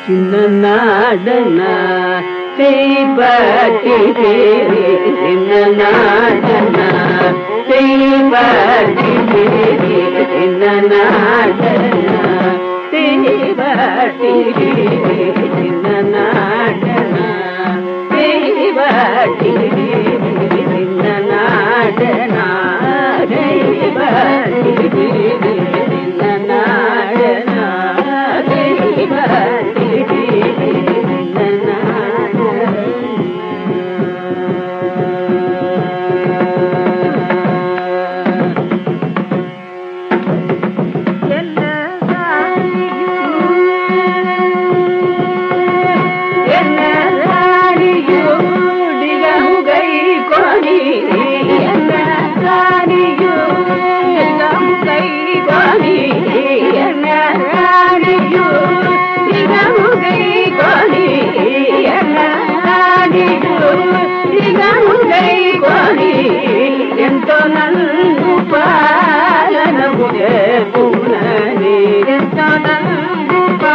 சின்ன நாடனா செய்பட்டி தேரி சின்ன நாடனா செய்பட்டி தேரி சின்ன நாடனா செய்பட்டி தேரி சின்ன நாடனா செய்பட்டி தேரி சின்ன நாடனா செய்பட்டி தேரி சின்ன நாடனா செய்பட்டி ఎంతో నన్ను పాలనముజే పూనని ఎంతో నన్ను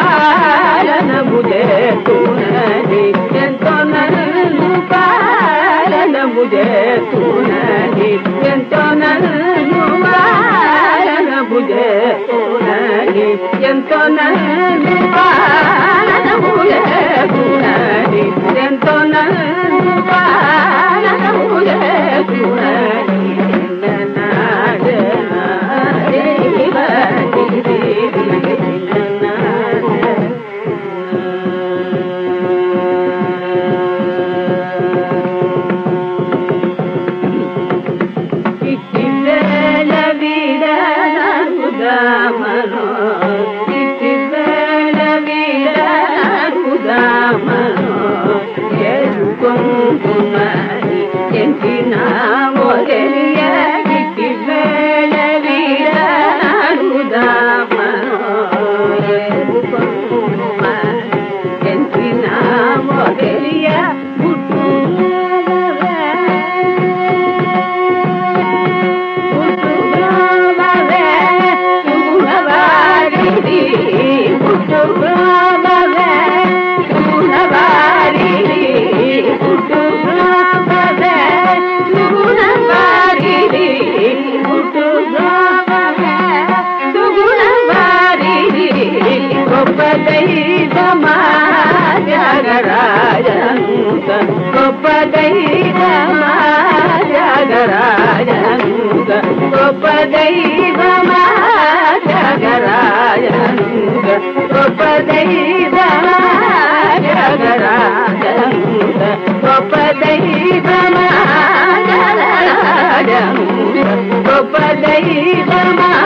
పాలనముజే పూనని ఎంతో నన్ను పాలనముజే పూనని ఎంతో నన్ను పాలనముజే పూనని ఎంతో నన్ను పాలనముజే పూనని ఎంతో నన్ను పాలనముజే పూనని గొప్ప దైవమా